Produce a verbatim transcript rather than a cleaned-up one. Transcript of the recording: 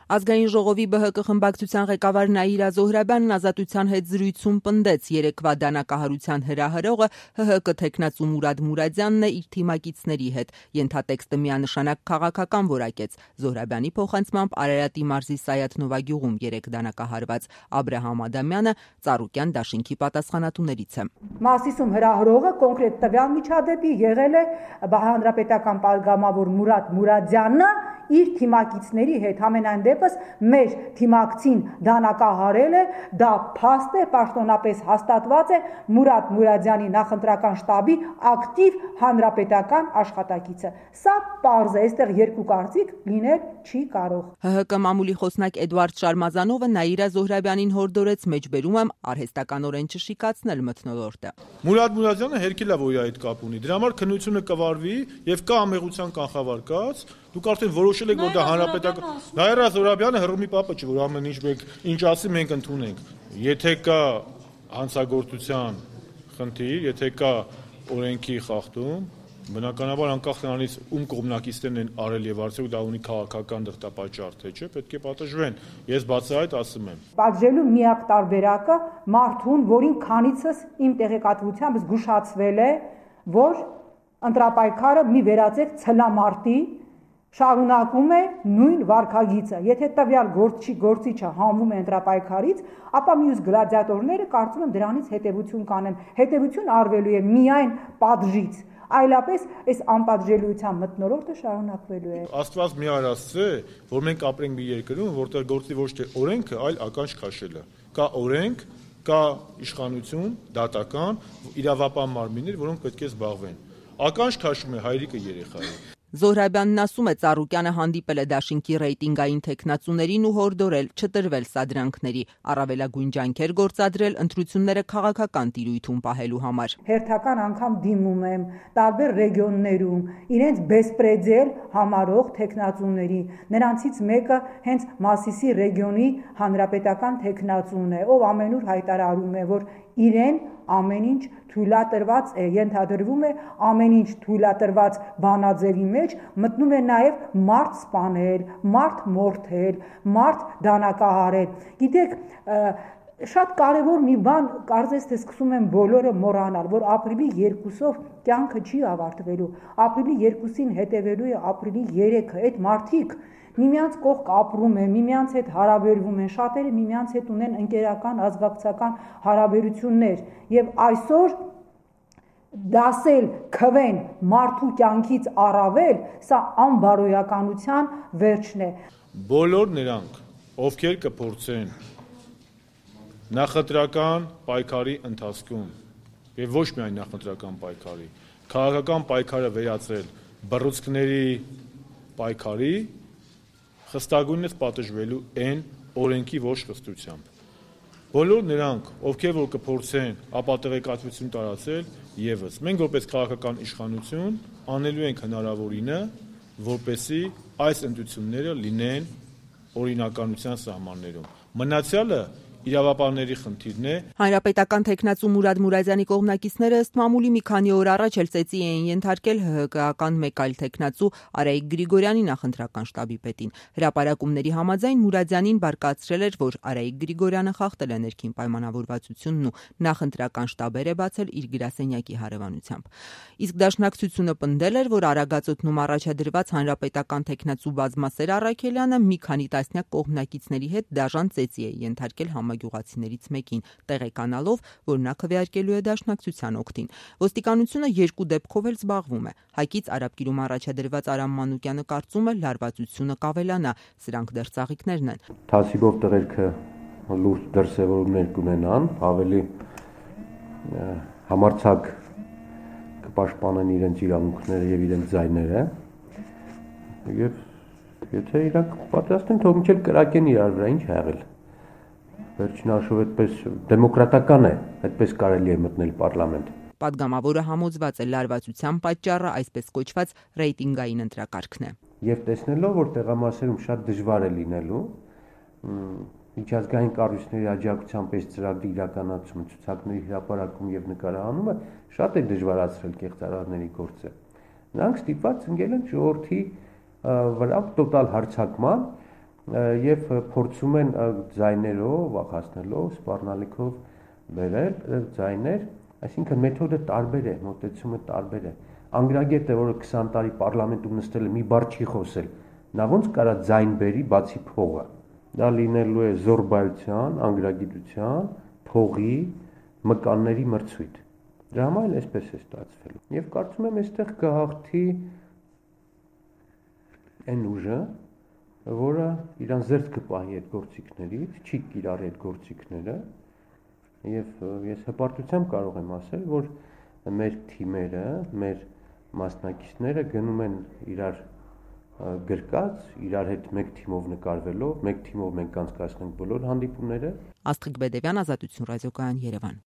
Ազգային ժողովի Բ Հ Կ խմբակցության ղեկավար Նաիրա Զոհրաբյանն ազատության հետ զրույցում պնդեց երեկվա դանակահարության հրահրողը Հ Հ Կ թեկնածու Մուրադ Մուրադյանն է իր թիմակիցների հետ, ենթատեքստը միանշանակ քաղաքական որակեց։ Զոհրաբյանի փոխանցմամբ Արարատի մարզի Սայաթ-Նովա գյուղում երեք դանակահարված Աբրահամ Ադամյանը Ծառուկյան դաշինքի պատասխանատուներից է։ Մասիսում հրահրողը կոնկրետ տվյալ միջադեպի եղել է հանրապետական պատգամավոր Մուրադ Մուրադյանը իր թիմակիցների հետ, ամենայն դեպս մեր թիմակցին դանակահարել է, դա փաստ է, պաշտոնապես հաստատված է Մուրադ Մուրադյանի նախընտրական շտաբի ակտիվ հանրապետական աշխատակիցը։ Սա պարզ է, այստեղ երկու կարծիք լինել չի կարող։ Հ Հ Կ մամուլի խոսնակ Էդվարդ Շարմազանովը Նաիրա Զոհրաբյանին հորդորեց մեջբերում եմ արհեստականորեն չշիկացնել մթնոլորտը։ Մուրադ Մուրադյանը հերքել է, որ իր այդ կապ ունի։ Դրա համար քննությունը կվարվի եւ կա ամեղության կանխավարկած։ Դուք արդեն որոշել եք, որ դա հանրապետական։ Նաիրա Զոհրաբյանը հռոմի պապը չէ, որ ամեն ինչ մենք ինչ ասի մենք ընդունենք։ Եթե կա հանցագործության խնդիր, եթե կա օրենքի խախտում, բնականաբար անկախ նրանից ում կողմնակիցներն են արել եւ արդյոք դա ունի քաղաքական դրդապատճառ թե չէ, պետք է պատժվեն։ Ես բացահայտ ասում եմ։ Պատժելու միակ տարբերակը մարդուն, որին քանիցս իմ տեղեկատվությամբ զգուշացվել է, որ ընտրապայքարը մի վերածեք ցլամարտի, շարունակում է նույն վարքագիծը։ Եթե տվյալ գործի գործիչը հանվում է ընտրապայքարից, ապա մյուս գլադիատորները կարծում եմ դրանից հետևություն կանեն։ Հետևություն արվելու է միայն պատժից, այլապես այս անպատժելիության մթնոլորտը շարունակվելու է։ Աստված մի արածը, որ մենք ապրենք մի երկրում, որտեղ գործի ոչ թե օրենքը, այլ ականջ քաշելը։ Կա օրենք, կա իշխանություն, դատական, իրավապահ մարմիններ, որոնք պետք է զբաղվեն։ Ականջ քաշում է հայրիկը երեխայի։ Զոհրաբյանն ասում է Ծառուկյանը հանդիպել է դաշինքի ռեյտինգային թեկնածուներին ու հորդորել չտրվել սադրանքների, առավելագույն ջանքեր գործադրել ընտրությունները քաղաքական տիրույթում պահելու համար։ Հերթական անգամ դիմում եմ տարբեր ռեգիոններում իրենց բեսպրեդել համարող թեկնածուների, նրանցից մեկը հենց Մասիսի ռեգիոնի հանրապետական թեկնածուն է, ով ամենուր հայտարարում է, որ իրեն ամեն ինչ թույլատրված է, ենթադրվում է ամեն ինչ թույլատրված բանաձևի մեջ մտնում է նաև մարդ սպանել, մարդ մորթել, մարդ դանակահարել։ Գիտեք, շատ կարևոր մի բան, կարծես թե սկսում են բոլորը մոռանալ, որ ապրիլի երկուսով կյանքը չի ավարտվելու, ապրիլի երկուսին հետևելու է ապրիլի երեքը, այդ մարդիկ միմյանց կողք ապրում են, միմյանց հետ հարաբերվում են, շատերը միմյանց հետ ունեն ընկերական, ազգակցական հարաբերություններ եւ այսօր դասել քվեն մարդու կյանքից առավել, սա անբարոյականության վերջն է։ Բոլոր նրանք, ովքեր կփորձեն նախընտրական պայքարի ընթացքում եւ ոչ միայն նախընտրական պայքարի, քաղաքական պայքարը վերածել բռուցքների պայքարի, խստագույնս պատժվելու են օրենքի ոչ խստությամբ։ Բոլոր նրանք, ովքեր որ կփորձեն ապատեղեկատվություն տարածել, եւս մենք որպես քաղաքական իշխանություն անելու ենք հնարավորինը, որպեսզի այս ընտրությունները լինեն օրինականության սահմաններում։ Մնացյալը իրավապահների խնդիրն է։ Հանրապետական թեկնածու Մուրադ Մուրադյանի կողմնակիցները ըստ մամուլի մի քանի օր առաջ էլ ծեծի էին ենթարկել Հ Հ Կ-ական մեկ այլ թեկնածու Արայիկ Գրիգորյանի նախընտրական շտաբի պետին։ Հրապարակումների համաձայն Մուրադյանին բարկացրել էր, որ Արայիկ Գրիգորյանը խախտել է ներքին պայմանավորվածությունն ու նախընտրական շտաբեր է բացել իր գրասենյակի հարևանությամբ։ Իսկ դաշնակցությունը պնդել էր, որ Արագածոտնում առաջադրված հանրապետական թեկնածու Բազմասեր Առաքելյանը մի քանի տասնյակ կողմնակիցների հետ դաժան ծեծի է ենթարկել համագյուղացիներից մեկին, տեղեկանալով, որ նա քվեարկելու է դաշնակցության օգտին։ Ոստիկանությունը երկու դեպքով էլ զբաղվում է։ Հայկից Արաբկիրում առաջադրված Արամ Մանուկյանը կարծում է լարվածությունը կավելանա, սրանք դեռ ծաղիկներն են։ Թասիբով տղերքը լուրջ դրսևորումներ կունենան, ավելի համարձակ կպաշտպանեն իրենց իրավունքները եւ իրենց ձայները։ Եվ եթե իրանք պատրաստ են, թող մինչև կրակեն իրար վրա, ինչ ա եղել։ Վերջին հաշվով այդպես դեմոկրատական է, այդպես կարելի է մտնել պարլամենտ։ Պատգամավորը համոզված է լարվածության պատճառը այսպես կոչված ռեյտինգային ընտրակարգն է։ Եվ տեսնելով, որ տեղամասերում շատ դժվար է լինելու, միջազգային կառույցների աջակցությամբ այս ծրագրի իրականացումը, ցուցակների հրապարակում եւ նկարահանումը շատ է դժվարացրել կեղծարարների գործը։ Նրանք ստիպված ընկել են ժողովրդի վրա տոտալ հարձակման եւ փորձում են ձայներով, վախացնելով, սպառնալիքով բերել ձայներ, այսինքն մեթոդը տարբեր է, մոտեցումը տարբեր է։ Անգրագետը, որը քսան տարի պարլամենտում նստել է, մի բառ չի խոսել, նա ոնց կարա ձայն բերի բացի փողը։ Դա լինելու է զորբայության, անգրագիտության, փողի, մկանների մրցույթ։ Դրա համար էլ այսպես է ստացվելու։ Եվ կարծում եմ, այստեղ կհաղթի այն ուժը, որը իրան զերծ կպահի այդ գործիքներից, չի կիրառի այդ գործիքները, եւ ես հպարտությամբ կարող եմ ասել, որ մեր թիմերը, մեր մասնակիցները գնում են իրար գրկած, իրար հետ մեկ թիմով նկարվելով, մեկ թիմով մենք անցկացնենք բոլոր հանդիպումները։ Աստղիկ Բեդևյան, Ազատություն ռադիոկայան, Երևան։